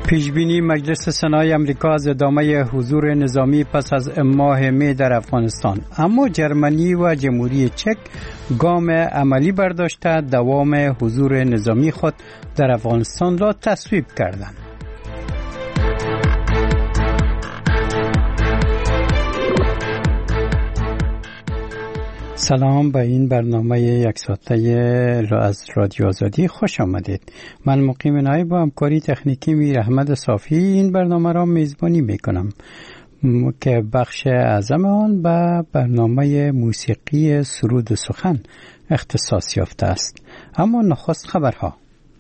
پیشبینی مجلس سنای امریکا از ادامه حضور نظامی پس از ماه می در افغانستان، اما جرمنی و جمهوری چک گام عملی برداشته دوام حضور نظامی خود در افغانستان را تصویب کردند. سلام، به این برنامه یک ساعته از رادیو آزادی خوش آمدید. من مقیم نایب با همکاری تکنیکی میر احمد صافی این برنامه را میزبانی میکنم که بخش اعظم آن به برنامه موسیقی سرود سخن اختصاص یافته است. اما نخست خبرها.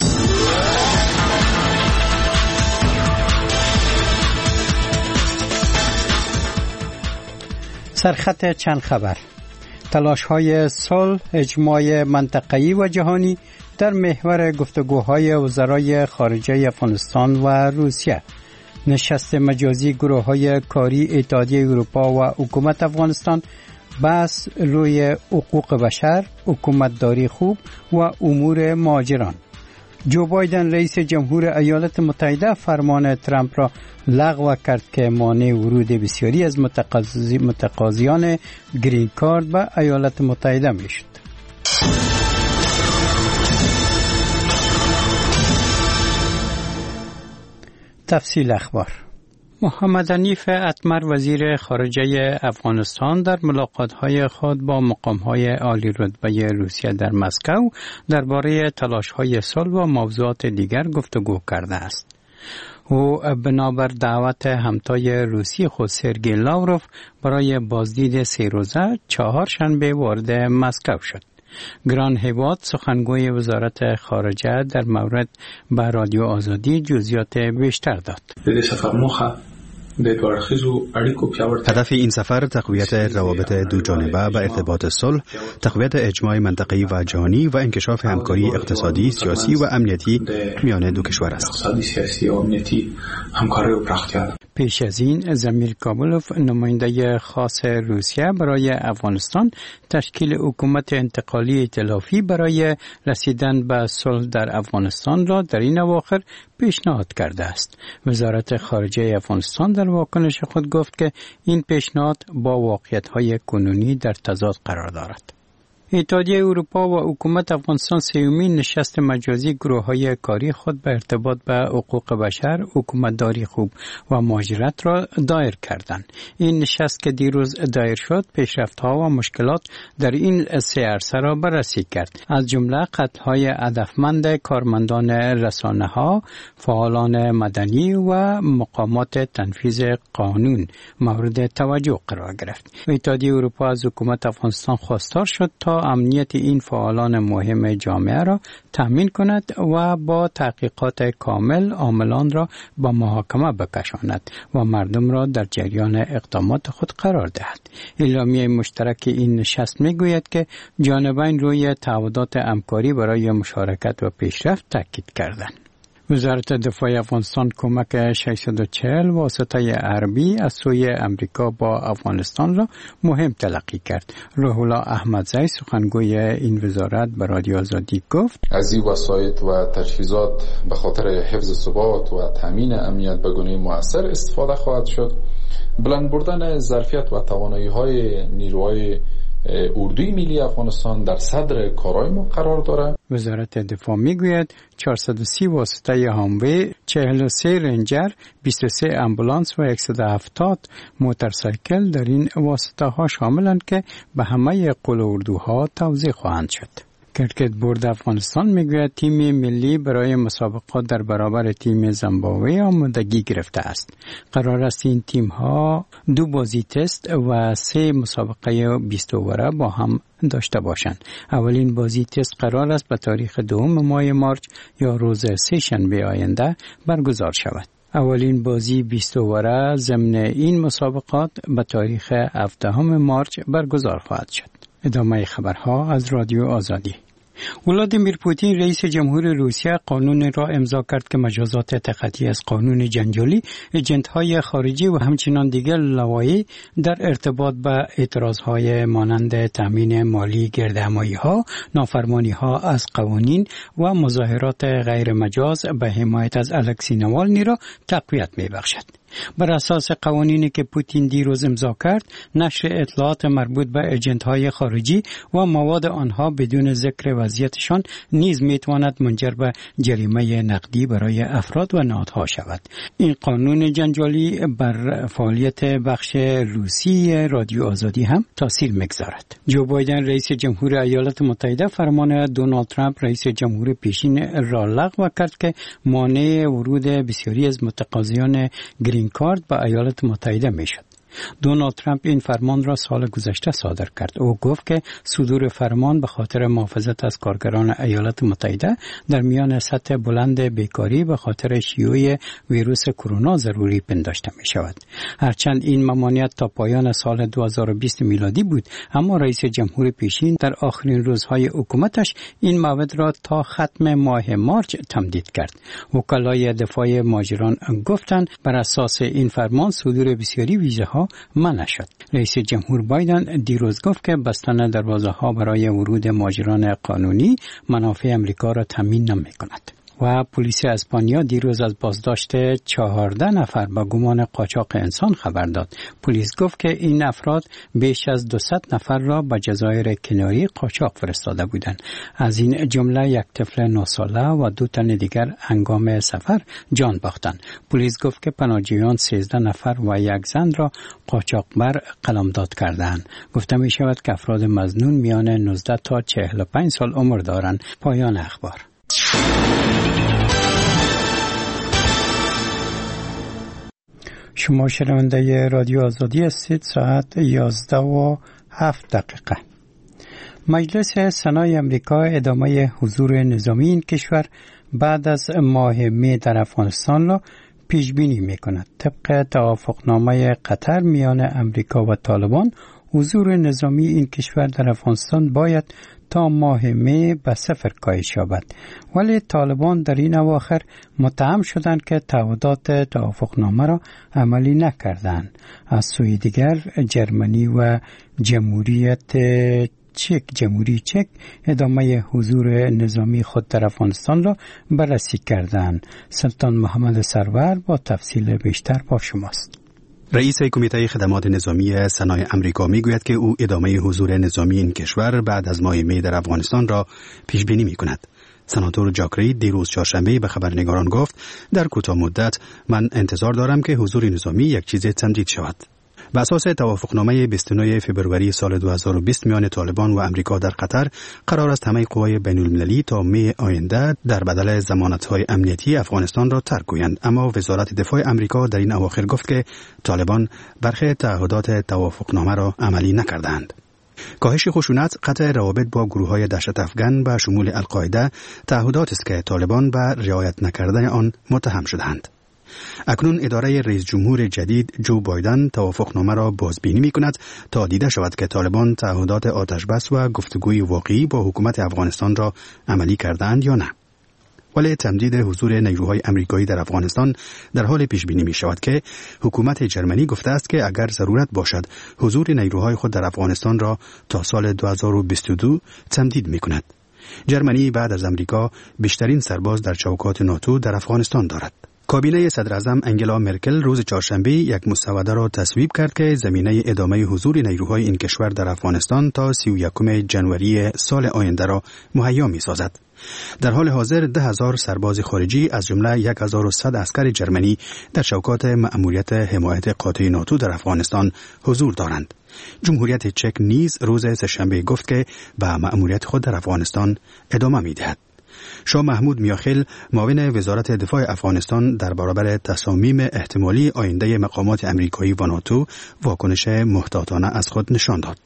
سرخط چند خبر: تلاش‌های صلح، اجماع منطقه‌ای و جهانی در محور گفتگوهای وزرای خارجه افغانستان و روسیه، نشست مجازی گروه‌های کاری اتحادیه اروپا و حکومت افغانستان، بحث روی حقوق بشر، حکومتداری خوب و امور مهاجران. جو بایدن رئیس جمهور ایالات متحده فرمان ترامپ را لغو کرد که مانع ورود بسیاری از متقاضیان گرین کارت به ایالات متحده میشد. تفصیل اخبار. محمد حنیف اتمر وزیر خارجه افغانستان در ملاقات‌های خود با مقام‌های عالی رتبه روسیه در مسکو درباره تلاش‌های صلح و موضوعات دیگر گفتگو کرده است. او بنابر دعوت همتای روسی خود سرگئی لاوروف برای بازدید 3 روزه چهارشنبه وارد مسکو شد. گران هیواد سخنگوی وزارت خارجه در مورد به رادیو آزادی جزئیات بیشتر داد. هدف این سفر تقویت روابط دوجانبه و ارتباط صلح، تقویت اجماع منطقه‌ای و جهانی و انکشاف همکاری اقتصادی، سیاسی و امنیتی میان دو کشور است. پیش از این زمیر کابلوف نماینده خاص روسیه برای افغانستان تشکیل حکومت انتقالی ائتلافی برای رسیدن به صلح در افغانستان را در این اواخر پیشنهاد کرده است. وزارت خارجه افغانستان در واکنش خود گفت که این پیشنهاد با واقعیت‌های کنونی در تضاد قرار دارد. اتحادیه اروپا و حکومت افغانستان سومین نشست مجازی گروه‌های کاری خود به ارتباط به حقوق بشر، حکومتداری خوب و مهاجرت را دایر کردند. این نشست که دیروز دایر شد، پیشرفت‌ها و مشکلات در این 3 عرصه را بررسی کرد، از جمله قتل‌های هدفمند کارمندان رسانه‌ها، فعالان مدنی و مقامات تنفیذ قانون مورد توجه قرار گرفت. اتحادیه اروپا از حکومت افغانستان خواستار شد تا امنیت این فعالان مهم جامعه را تأمین کند و با تحقیقات کامل عاملان را به محاکمه بکشاند و مردم را در جریان اقدامات خود قرار دهد. اعلامیه مشترک این نشست میگوید که جانبین روی تعهدات همکاری برای مشارکت و پیشرفت تاکید کردند. وزارت دفاع افغانستان کمک 640 واسطه حربی از سوی امریکا با افغانستان را مهم تلقی کرد. روح الله احمدزی سخنگوی این وزارت به رادیو آزادی گفت: از این وسایط و تجهیزات به خاطر حفظ ثبات و تامین امنیت به گونه مؤثر استفاده خواهد شد. بلند بردن ظرفیت و توانایی‌های نیروهای اردوی ملی افغانستان در صدر کارهای ما قرار دارد. وزارت دفاع میگوید 430 واسطه هاموی، 43 رنجر، 23 امبولانس و 170 موتورسایکل در این واسطه ها شاملند که به همه قول اردوها توزیع خواهند شد. کرکت بورد افغانستان میگوید تیم ملی برای مسابقات در برابر تیم زیمبابوه آمادگی گرفته است. قرار است این تیم ها 2 بازی تست و 3 مسابقه 20 اووره با هم داشته باشند. اولین بازی تست قرار است به تاریخ 2 ماه مارچ یا روز 3 شنبه آینده برگزار شود. اولین بازی 20 اووره ضمن این مسابقات به تاریخ 17 مارچ برگزار خواهد شد. ادامه خبرها از رادیو آزادی. ولادیمیر پوتین رئیس جمهور روسیه قانون را امضا کرد که مجازات تخطی از قانون جنجالی ایجنت‌های خارجی و همچنین دیگر لوایح در ارتباط با اعتراض‌های مانند تامین مالی گردهمایی‌ها، نافرمانی‌ها از قوانین و مظاهرات غیر مجاز به حمایت از الکسی نوالنی را تقویت می‌بخشد. بر اساس قوانینی که پوتین دیروز امضا کرد، نشر اطلاعات مربوط به ایجنت‌های خارجی و مواد آنها بدون ذکر وضعیتشان نیز میتواند منجر به جریمه نقدی برای افراد و نهادها شود. این قانون جنجالی بر فعالیت بخش روسی رادیو آزادی هم تاثیر میگذارد. جو بایدن رئیس جمهور ایالات متحده فرمان دونالد ترامپ رئیس جمهور پیشین را لغو کرد که مانع ورود بسیاری از متقاضیان گرین کارت به ایالات متحده میشد. دونالد ترامپ این فرمان را سال گذشته صادر کرد. او گفت که صدور فرمان به خاطر محافظت از کارگران ایالات متحده در میان سطح بلند بیکاری به خاطر شیوع ویروس کرونا ضروری پنداشته می شود. هرچند این ممانعت تا پایان سال 2020 میلادی بود، اما رئیس جمهور پیشین در آخرین روزهای حکومتش این موعد را تا ختم ماه مارچ تمدید کرد. وکلای دفاع مهاجران گفتند بر اساس این فرمان صدور بسیاری ویزاها منع شد. رئیس جمهور بایدن دیروز گفت که بستن دروازه‌ها برای ورود مهاجران قانونی منافع امریکا را تامین نمی‌کند. و پلیس اسپانیا دیروز از بازداشت 14 نفر با گمان قاچاق انسان خبر داد. پلیس گفت که این افراد بیش از 200 نفر را به جزایر کناری قاچاق فرستاده بودند. از این جمله یک طفل 9 ساله و 2 تن دیگر هنگام سفر جان باختند. پلیس گفت که پناهجویان 13 نفر و یک زن را قاچاقبر قلمداد کردند. گفته می شود که افراد مظنون میان 19 تا 45 سال عمر دارند. پایان اخبار. شما شنونده رادیو آزادی هستید. ساعت 11:07. مجلس سنای امریکا ادامه حضور نظامی این کشور بعد از ماه می در افغانستان را پیش بینی می کند. طبق توافقنامه قطر میان امریکا و طالبان، حضور نظامی این کشور در افغانستان باید تا ماه می به 0 کاهش یابد، ولی طالبان در این اواخر متهم شدند که تعهدات توافقنامه را عملی نکردند. از سوی دیگر جرمنی و جمهوری چک ادامه حضور نظامی خود در افغانستان را بررسی کردند. سلطان محمد سرور با تفصیل بیشتر با شماست. رئیس کمیته خدمات نظامی سنای امریکا میگوید که او ادامه حضور نظامی این کشور بعد از ماه می در افغانستان را پیش بینی می‌کند. سناتور جاک رید دیروز چهارشنبه به خبرنگاران گفت در کوتاه مدت من انتظار دارم که حضور نظامی یک چیز تمدید شود. بر اساس توافقنامه 29 فوریه سال 2020 میان طالبان و امریکا در قطر، قرار است همه قوای بین المللی تا می آینده در بدل ضمانت‌های امنیتی افغانستان را ترک کنند. اما وزارت دفاع امریکا در این اواخر گفت که طالبان برخی تعهدات توافقنامه را عملی نکردند. کاهش خشونت، قطع روابط با گروه‌های دهشت افغان به شمول القاعده تعهدات است که طالبان به رعایت نکردن آن متهم شدند. اکنون اداره رئیس جمهور جدید جو بایدن توافقنامه را بازبینی می‌کند تا دیده شود که طالبان تعهدات آتشبس و گفتگوی واقعی با حکومت افغانستان را عملی کردند یا نه. ولی تمدید حضور نیروهای امریکایی در افغانستان در حال پیش بینی می شود که حکومت جرمنی گفته است که اگر ضرورت باشد حضور نیروهای خود در افغانستان را تا سال 2022 تمدید می کند. جرمنی بعد از امریکا بیشترین سرباز در چوکات ناتو در افغانستان دارد. کابینه صدر اعظم انگلا مرکل روز چهارشنبه یک مسوده را تصویب کرد که زمینه ادامه حضور نیروهای این کشور در افغانستان تا 31 ژانویه سال آینده را مهیا می‌سازد. در حال حاضر 10,000 سرباز خارجی از جمله 1,100 عسکر جرمنی در چوکات مأموریت حمایت قاطع ناتو در افغانستان حضور دارند. جمهوریت چک نیز روز سه‌شنبه گفت که به مأموریت خود در افغانستان ادامه می‌دهد. شاه محمود میاخیل معاون وزارت دفاع افغانستان در برابر تصامیم احتمالی آینده مقامات امریکایی و ناتو واکنش محتاطانه از خود نشان داد.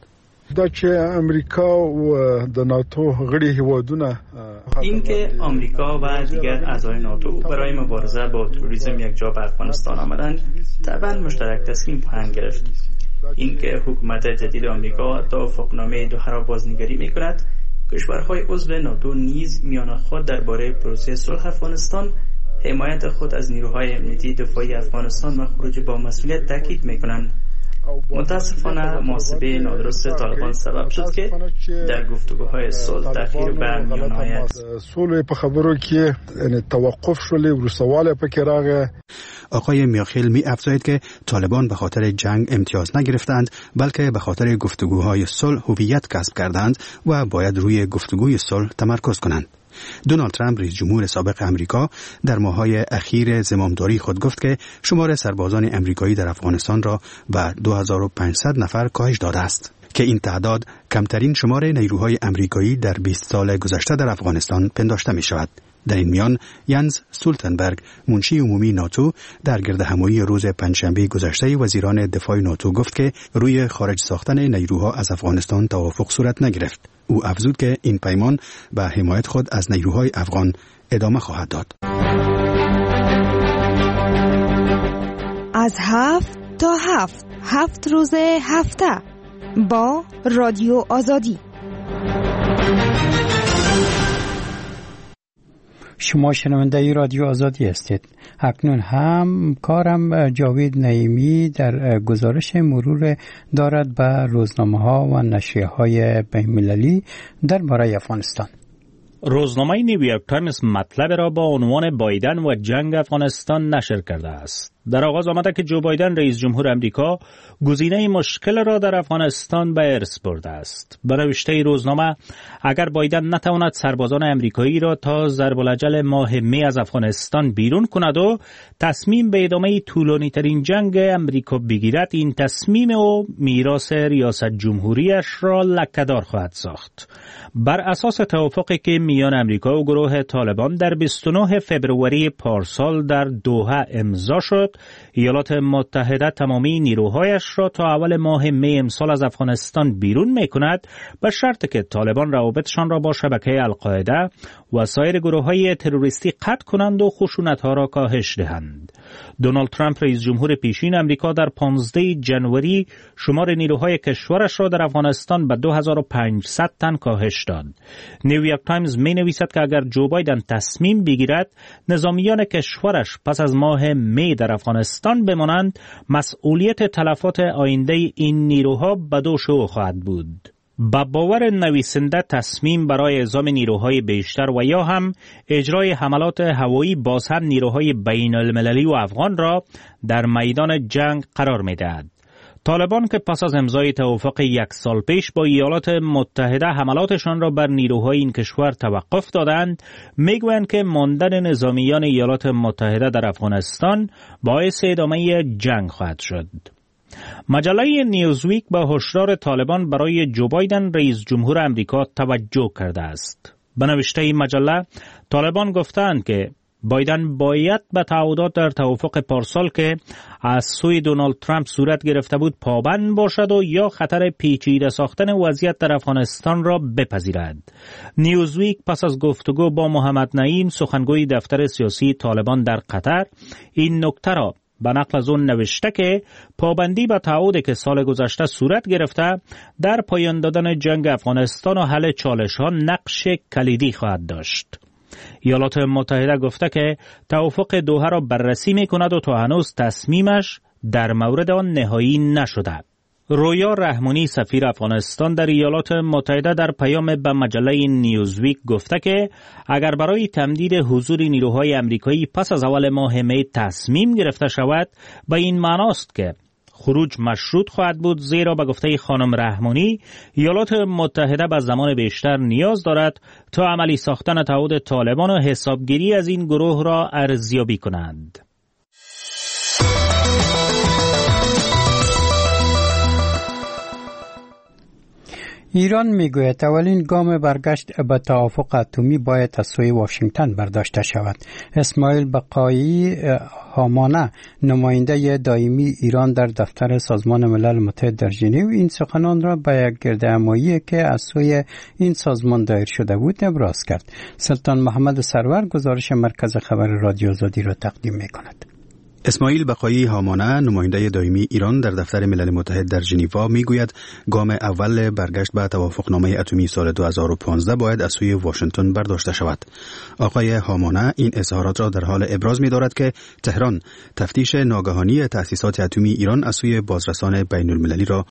این که آمریکا و دیگر اعضای ناتو برای مبارزه با تروریسم یک جا به افغانستان آمدند طبعا مشترک تصمیم خواهند گرفت. این که حکومت جدید آمریکا توافقنامه دوحه را بازنگری می‌کند کشورهای عضو ناتو نیز میان خود درباره پروسه صلح افغانستان، حمایت خود از نیروهای امنیتی دفاعی افغانستان و خروج با مسئولیت تاکید میکنند. متاسفانه محاسبه نادرست طالبان سبب شد که در گفتگوهای صلح تأخیر به میان آید. صلح په خبرو کې توقف شولې ورسواله پکې راغی. آقای میاخیل می افزاید که طالبان به خاطر جنگ امتیاز نگرفتند، بلکه به خاطر گفتگوهای صلح هویت کسب کردند و باید روی گفتگوی صلح تمرکز کنند. دونالد ترامپ رئیس جمهور سابق امریکا در ماه‌های اخیر زمامداری خود گفت که شمار سربازان امریکایی در افغانستان را به 2500 نفر کاهش داده است که این تعداد کمترین شمار نیروهای امریکایی در 20 سال گذشته در افغانستان پنداشته می شود. در این میان ینز استولتنبرگ منشی عمومی ناتو در گردهمایی روز پنجشنبه گذشته وزیران دفاع ناتو گفت که روی خارج ساختن نیروها از افغانستان توافق صورت نگرفت. او افزود که این پیمان به حمایت خود از نیروهای افغان ادامه خواهد داد. از 7 تا 7 روز هفته با رادیو آزادی. شما شنونده رادیو آزادی هستید. اکنون هم کارم جاوید نعیمی در گزارش مرور دارد به روزنامه‌ها و نشریه‌های بین‌المللی درباره افغانستان. روزنامه نیویورک تایمز مطلب را با عنوان بایدن و جنگ افغانستان نشر کرده است. در آغاز آمده که جو بایدن رئیس جمهور امریکا گزینه مشکل را در افغانستان به ارث برده است. به نوشته روزنامه اگر بایدن نتواند سربازان امریکایی را تا ضرب الاجل ماه می از افغانستان بیرون کند و تصمیم به ادامه طولانی ترین جنگ امریکا بگیرد، این تصمیم او میراث ریاست جمهوریش را لکه‌دار خواهد ساخت. بر اساس توافقی که میان امریکا و گروه طالبان در 29 فوریه پارسال در دوحه امضا شد، ایالات متحده تمامی نیروهایش را تا اول ماه می امسال از افغانستان بیرون می‌کند، به شرطی که طالبان روابطشان را با شبکه القاعده و سایر گروه‌های تروریستی قطع کنند و خشونت‌ها را کاهش دهند. دونالد ترامپ رئیس جمهور پیشین امریکا در 15 جنوری شمار نیروهای کشورش را در افغانستان به 2500 تن کاهش داد. نیویورک تایمز می‌نویسد که اگر جو بایدن تصمیم بگیرد نظامیان کشورش پس از ماه می در افغانستان بمانند، مسئولیت تلفات آینده این نیروها به دوش او خواهد بود. با باور نویسنده تصمیم برای اعزام نیروهای بیشتر و یا هم اجرای حملات هوایی باز هم نیروهای بین المللی و افغان را در میدان جنگ قرار می دهد. طالبان که پس از امضای توافق 1 سال پیش با ایالات متحده حملاتشان را بر نیروهای این کشور توقف دادند، میگویند که ماندن نظامیان ایالات متحده در افغانستان باعث ادامه جنگ خواهد شد. مجله نیوزویک به هشدار طالبان برای جو بایدن رئیس جمهور امریکا توجه کرده است. به نوشته مجله طالبان گفتند که بایدن باید به تعهدات در توافق پارسال که از سوی دونالد ترامپ صورت گرفته بود پابند باشد و یا خطر پیچیده ساختن وضعیت در افغانستان را بپذیرد. نیوزویک پس از گفتگو با محمد نعیم سخنگوی دفتر سیاسی طالبان در قطر این نکته را به نقل از اون نوشته که پابندی به تعهدی که سال گذشته صورت گرفته در پایان دادن جنگ افغانستان و حل چالش‌ها نقش کلیدی خواهد داشت. ایالات متحده گفته که توافق دوحه را بررسی می‌کند و تا هنوز تصمیمش در مورد آن نهایی نشده. رویا رحمانی سفیر افغانستان در ایالات متحده در پیام به مجله نیوزویک گفته که اگر برای تمدید حضور نیروهای امریکایی پس از اول ماه می تصمیم گرفته شود، به این معناست که خروج مشروط خواهد بود، زیرا به گفته خانم رحمانی ایالات متحده به زمان بیشتر نیاز دارد تا عملی ساختن تعهد طالبان و حسابگیری از این گروه را ارزیابی کنند. ایران میگوید اولین گام برگشت به توافق اتمی باید از سوی واشنگتن برداشته شود. اسماعیل بقایی هامانه نماینده دائمی ایران در دفتر سازمان ملل متحد در ژنو این سخنان را به یک گردهمایی که از سوی این سازمان دایر شده بود ابراز کرد. سلطان محمد سرور گزارش مرکز خبر رادیو آزادی را تقدیم می‌کند. اسماعیل بقایی هامانه نماینده دائمی ایران در دفتر ملل متحد در ژنو میگوید گام اول برگشت به توافقنامه اتمی سال 2015 باید از سوی واشنگتن برداشته شود. آقای هامانه این اظهارات را در حال ابراز می‌دارد که تهران تفتیش ناگهانی تأسیسات اتمی ایران از سوی بازرسان بین‌المللی را